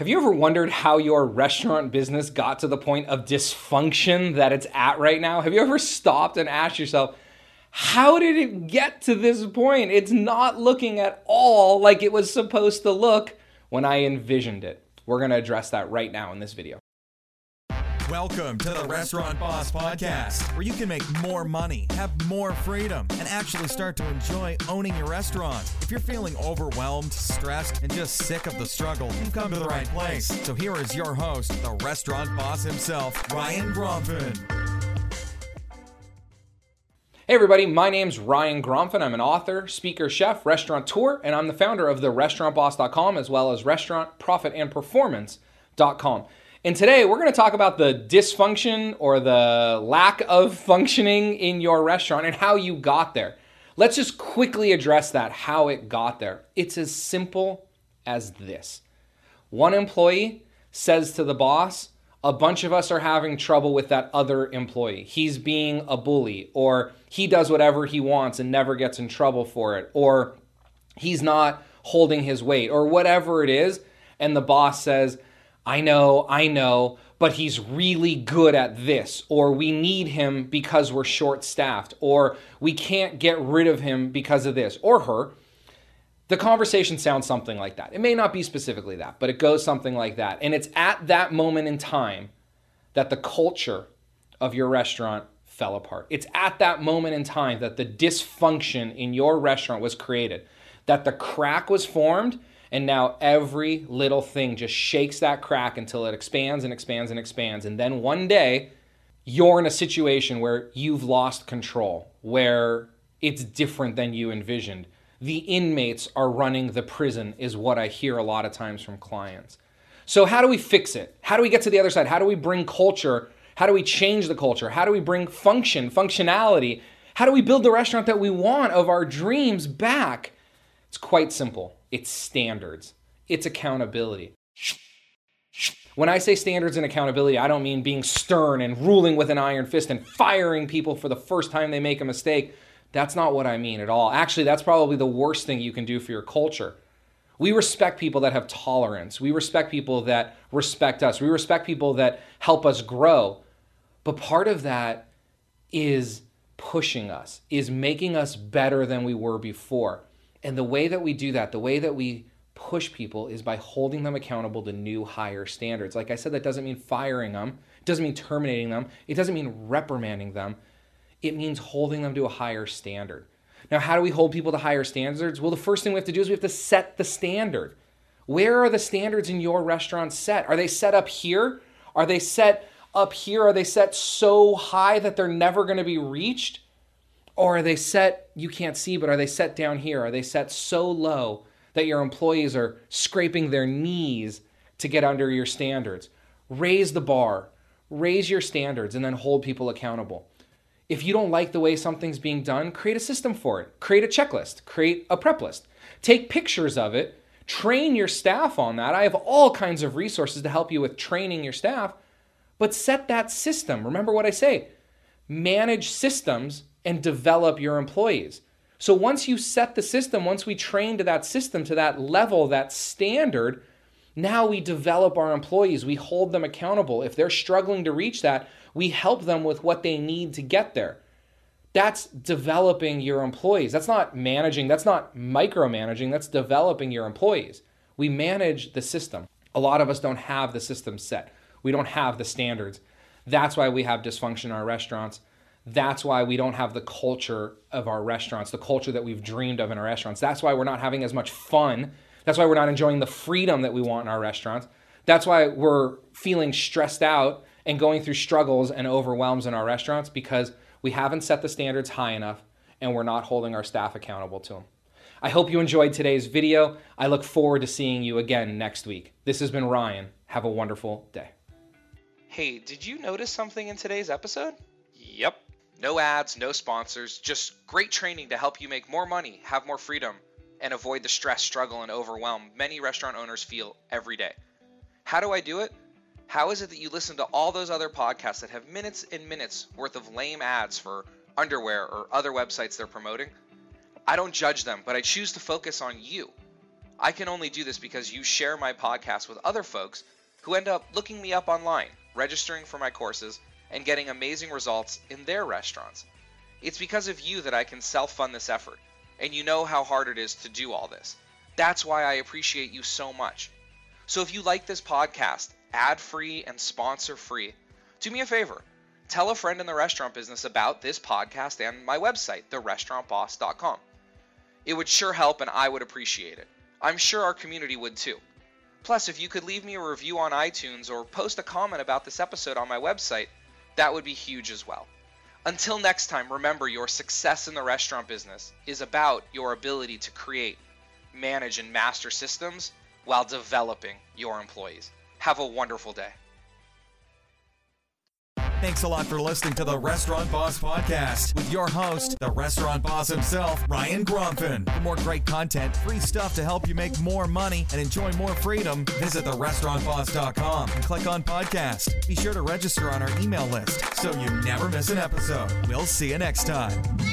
Have you ever wondered how your restaurant business got to the point of dysfunction that it's at right now? Have you ever stopped and asked yourself, how did it get to this point? It's not looking at all like it was supposed to look when I envisioned it. We're going to address that right now in this video. Welcome to the Restaurant Boss Podcast, where you can make more money, have more freedom, and actually start to enjoy owning your restaurant. If you're feeling overwhelmed, stressed, and just sick of the struggle, you've come to the right place. So here is your host, the Restaurant Boss himself, Ryan Gromfin. Hey everybody, my name's Ryan Gromfin. I'm an author, speaker, chef, restaurateur, and I'm the founder of the restaurantboss.com as well as restaurantprofitandperformance.com. And today we're going to talk about the dysfunction or the lack of functioning in your restaurant and how you got there. Let's just quickly address that, how it got there. It's as simple as this. One employee says to the boss, a bunch of us are having trouble with that other employee. He's being a bully, or he does whatever he wants and never gets in trouble for it, or he's not holding his weight, or whatever it is. And the boss says, I know, but he's really good at this, or we need him because we're short-staffed, or we can't get rid of him because of this, or her. The conversation sounds something like that. It may not be specifically that, but it goes something like that. And it's at that moment in time that the culture of your restaurant fell apart. It's at that moment in time that the dysfunction in your restaurant was created, that the crack was formed. And now every little thing just shakes that crack until it expands and expands and expands. And then one day, you're in a situation where you've lost control, where it's different than you envisioned. The inmates are running the prison is what I hear a lot of times from clients. So how do we fix it? How do we get to the other side? How do we bring culture? How do we change the culture? How do we bring functionality? How do we build the restaurant that we want of our dreams back? It's quite simple. It's standards. It's accountability. When I say standards and accountability, I don't mean being stern and ruling with an iron fist and firing people for the first time they make a mistake. That's not what I mean at all. Actually, that's probably the worst thing you can do for your culture. We respect people that have tolerance. We respect people that respect us. We respect people that help us grow. But part of that is pushing us, is making us better than we were before. And the way that we do that, the way that we push people is by holding them accountable to new, higher standards. Like I said, that doesn't mean firing them. It doesn't mean terminating them. It doesn't mean reprimanding them. It means holding them to a higher standard. Now, how do we hold people to higher standards? Well, the first thing we have to do is we have to set the standard. Where are the standards in your restaurant set? Are they set up here? Are they set up here? Are they set so high that they're never going to be reached? Or are they set, you can't see, but are they set down here? Are they set so low that your employees are scraping their knees to get under your standards? Raise the bar, raise your standards, and then hold people accountable. If you don't like the way something's being done, create a system for it. Create a checklist, create a prep list. Take pictures of it, train your staff on that. I have all kinds of resources to help you with training your staff, but set that system. Remember what I say, manage systems and develop your employees. So once you set the system, once we train to that system, to that level, that standard, now we develop our employees. We hold them accountable. If they're struggling to reach that, we help them with what they need to get there. That's developing your employees. That's not managing. That's not micromanaging. That's developing your employees. We manage the system. A lot of us don't have the system set. We don't have the standards. That's why we have dysfunction in our restaurants. That's why we don't have the culture of our restaurants, the culture that we've dreamed of in our restaurants. That's why we're not having as much fun. That's why we're not enjoying the freedom that we want in our restaurants. That's why we're feeling stressed out and going through struggles and overwhelms in our restaurants, because we haven't set the standards high enough and we're not holding our staff accountable to them. I hope you enjoyed today's video. I look forward to seeing you again next week. This has been Ryan. Have a wonderful day. Hey, did you notice something in today's episode? Yep. No ads, no sponsors, just great training to help you make more money, have more freedom, and avoid the stress, struggle, and overwhelm many restaurant owners feel every day. How do I do it? How is it that you listen to all those other podcasts that have minutes and minutes worth of lame ads for underwear or other websites they're promoting? I don't judge them, but I choose to focus on you. I can only do this because you share my podcast with other folks who end up looking me up online, registering for my courses, and getting amazing results in their restaurants. It's because of you that I can self-fund this effort, and you know how hard it is to do all this. That's why I appreciate you so much. So if you like this podcast, ad-free and sponsor-free, do me a favor. Tell a friend in the restaurant business about this podcast and my website, therestaurantboss.com. It would sure help, and I would appreciate it. I'm sure our community would too. Plus, if you could leave me a review on iTunes or post a comment about this episode on my website, that would be huge as well. Until next time, remember, your success in the restaurant business is about your ability to create, manage, and master systems while developing your employees. Have a wonderful day. Thanks a lot for listening to the Restaurant Boss Podcast with your host, the restaurant boss himself, Ryan Gromfin. For more great content, free stuff to help you make more money and enjoy more freedom, visit therestaurantboss.com and click on podcast. Be sure to register on our email list so you never miss an episode. We'll see you next time.